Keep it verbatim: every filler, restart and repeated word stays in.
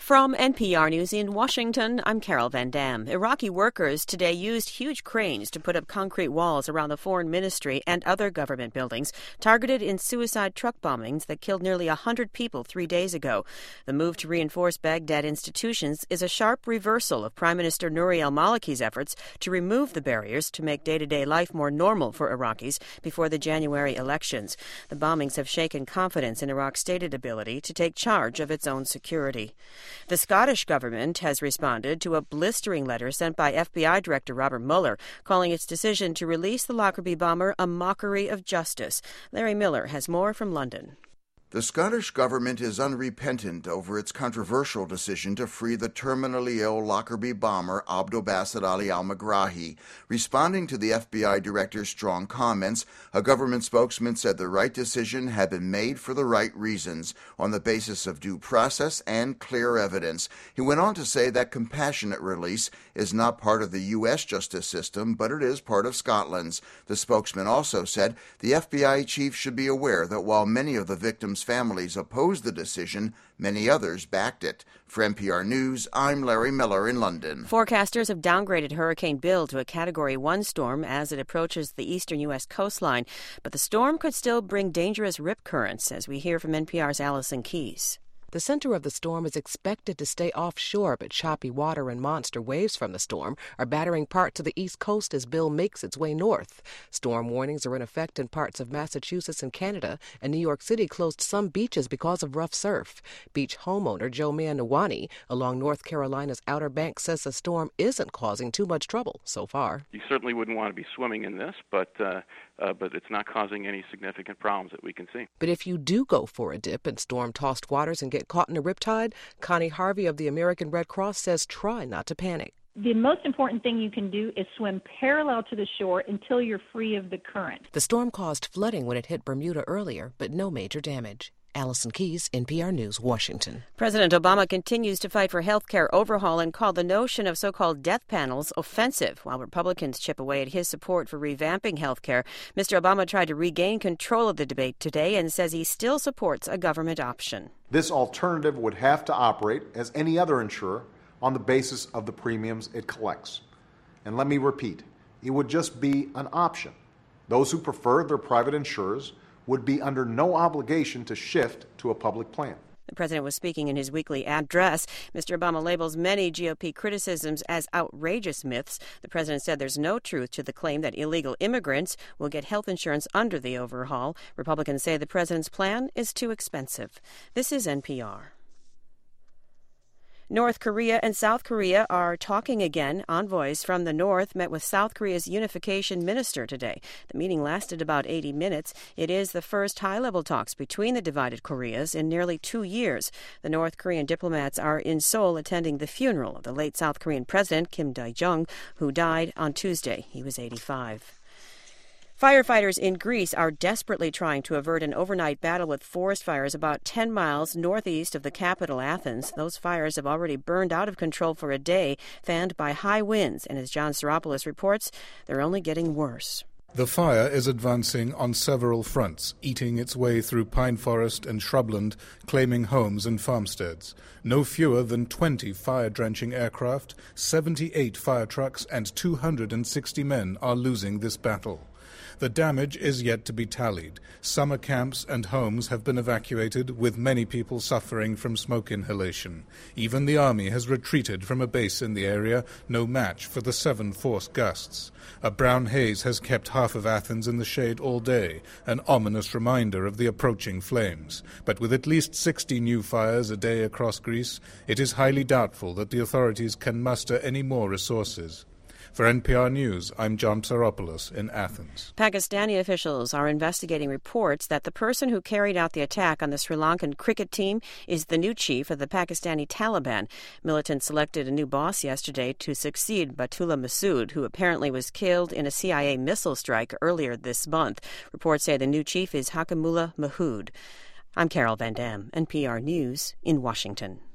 From N P R News in Washington, I'm Carol Van Dam. Iraqi workers today used huge cranes to put up concrete walls around the foreign ministry and other government buildings targeted in suicide truck bombings that killed nearly one hundred people three days ago. The move to reinforce Baghdad institutions is a sharp reversal of Prime Minister Nouri al-Maliki's efforts to remove the barriers to make day-to-day life more normal for Iraqis before the January elections. The bombings have shaken confidence in Iraq's stated ability to take charge of its own security. The Scottish government has responded to a blistering letter sent by F B I Director Robert Mueller, calling its decision to release the Lockerbie bomber a mockery of justice. Larry Miller has more from London. The Scottish government is unrepentant over its controversial decision to free the terminally ill Lockerbie bomber Abdelbaset Ali al-Megrahi. Responding to the F B I director's strong comments, a government spokesman said the right decision had been made for the right reasons, on the basis of due process and clear evidence. He went on to say that compassionate release is not part of the U S justice system, but it is part of Scotland's. The spokesman also said the F B I chief should be aware that while many of the victims' families opposed the decision, many others backed it. For N P R News, I'm Larry Miller in London. Forecasters have downgraded Hurricane Bill to a Category one storm as it approaches the eastern U S coastline, but the storm could still bring dangerous rip currents, as we hear from N P R's Allison Keyes. The center of the storm is expected to stay offshore, but choppy water and monster waves from the storm are battering parts of the East Coast as Bill makes its way north. Storm warnings are in effect in parts of Massachusetts and Canada, and New York City closed some beaches because of rough surf. Beach homeowner Joe Manawani along North Carolina's Outer Banks says the storm isn't causing too much trouble so far. You certainly wouldn't want to be swimming in this, but uh, uh, but it's not causing any significant problems that we can see. But if you do go for a dip in storm-tossed waters and get caught in a riptide, Connie Harvey of the American Red Cross says try not to panic. The most important thing you can do is swim parallel to the shore until you're free of the current. The storm caused flooding when it hit Bermuda earlier, but no major damage. Allison Keyes, N P R News, Washington. President Obama continues to fight for health care overhaul and called the notion of so-called death panels offensive. While Republicans chip away at his support for revamping health care, Mister Obama tried to regain control of the debate today and says he still supports a government option. This alternative would have to operate, as any other insurer, on the basis of the premiums it collects. And let me repeat, it would just be an option. Those who prefer their private insurers would be under no obligation to shift to a public plan. The president was speaking in his weekly address. Mister Obama labels many G O P criticisms as outrageous myths. The president said there's no truth to the claim that illegal immigrants will get health insurance under the overhaul. Republicans say the president's plan is too expensive. This is N P R. North Korea and South Korea are talking again. Envoys from the North met with South Korea's unification minister today. The meeting lasted about eighty minutes. It is the first high-level talks between the divided Koreas in nearly two years. The North Korean diplomats are in Seoul attending the funeral of the late South Korean president, Kim Dae-jung, who died on Tuesday. He was eighty-five. Firefighters in Greece are desperately trying to avert an overnight battle with forest fires about ten miles northeast of the capital, Athens. Those fires have already burned out of control for a day, fanned by high winds, and as John Saropoulos reports, they're only getting worse. The fire is advancing on several fronts, eating its way through pine forest and shrubland, claiming homes and farmsteads. No fewer than twenty fire-drenching aircraft, seventy-eight fire trucks, and two hundred sixty men are losing this battle. The damage is yet to be tallied. Summer camps and homes have been evacuated, with many people suffering from smoke inhalation. Even the army has retreated from a base in the area, no match for the seven force gusts. A brown haze has kept half of Athens in the shade all day, an ominous reminder of the approaching flames. But with at least sixty new fires a day across Greece, it is highly doubtful that the authorities can muster any more resources. For N P R News, I'm John Saropoulos in Athens. Pakistani officials are investigating reports that the person who carried out the attack on the Sri Lankan cricket team is the new chief of the Pakistani Taliban. Militants selected a new boss yesterday to succeed Batullah Masood, who apparently was killed in a C I A missile strike earlier this month. Reports say the new chief is Hakamullah Mahood. I'm Carol Van Dam, N P R News in Washington.